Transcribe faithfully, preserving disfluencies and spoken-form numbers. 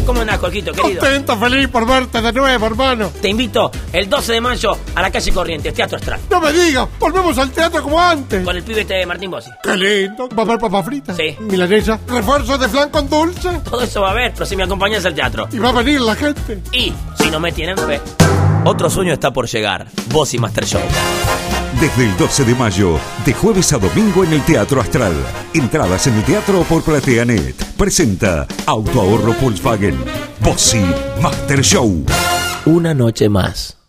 ¿Cómo andás, Jorgito, querido? Contento, feliz por verte de nuevo, hermano. Te invito el doce de mayo a la calle Corrientes, Teatro Astral. No me digas, volvemos al teatro como antes. Con el pibete de Martín Bossi. Qué lindo. ¿Va a haber papas fritas? Sí. Milanesa. ¿Refuerzo de flan con dulce? Todo eso va a haber, pero si me acompañas al teatro. Y va a venir la gente. Y si no me tienen fe. Otro sueño está por llegar. Bossi Master Show. Desde el doce de mayo, de jueves a domingo en el Teatro Astral. Entradas en el teatro o por PlateaNet. Presenta Autoahorro Volkswagen. Bossi Master Show. Una noche más.